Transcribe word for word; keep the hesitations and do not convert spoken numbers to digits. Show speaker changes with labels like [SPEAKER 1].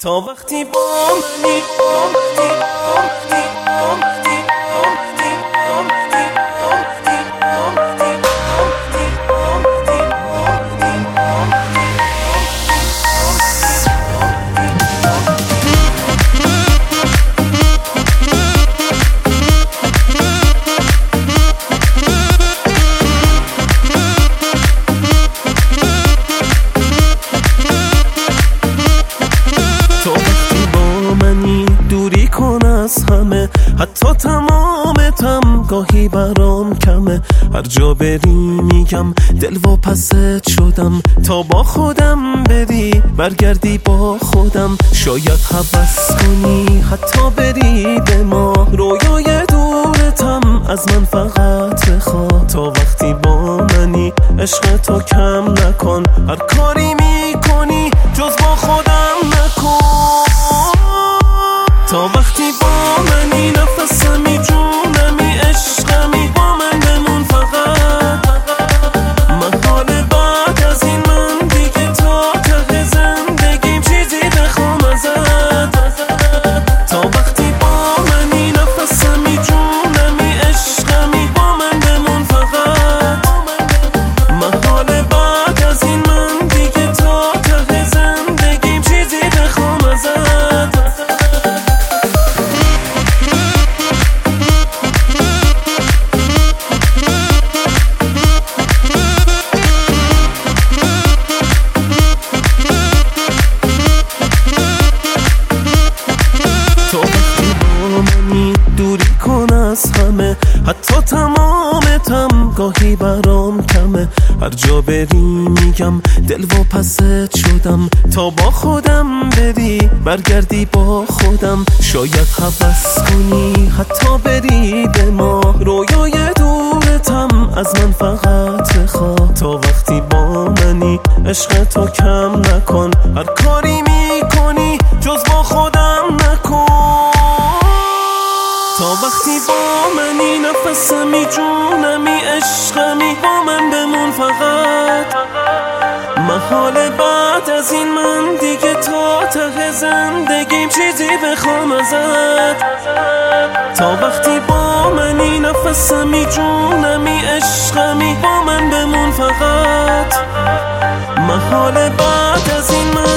[SPEAKER 1] تا وقتی با منی آمدی آمدی آمدی آمدی آمدی آمدی آمدی آمدی آمدی آمدی دوری کن از همه، حتی تمامتم گاهی برام کمه. هر جا بری میگم دل و پست شدم، تا با خودم بری برگردی با خودم. شاید هوس کنی حتی بری به ما، رویای دورتم از من فقط بخوا. تا وقتی با منی عشق تو کم نکن، هر کاری میکنی جز با خودم نکن. تا وقتی با منی نفسمی جونمی عشقمی، با من بمون فقط. من حال بعد از این من دیگه تا ته زندگیم چیزی بخوام ازت. تا وقتی با منی نفسمی جونمی عشقمی، با من بمون فقط. من حال بعد از این من دیگه تا ته زندگیم چیزی بخوام ازت. دوری کن از همه، حتی تمامتم گاهی برام کمه. هر جا بری میگم دل و پست شدم، تا با خودم بری برگردی با خودم. شاید هوس کنی حتی بری به ما، رویای دورتم از من فقط بخوا. تا وقتی با منی عشق تو کم نکن، هر کاری میکنی جز با خودم نکن. تا وقتی با منی نفسمی جونمی عشقمی، با من بمون فقط. محال بعد از این من دیگه تا ته زندگیم چیزی بخوام ازت. تا وقتی با منی نفسمی جونمی عشقمی، با من بمون فقط. محال بعد از این من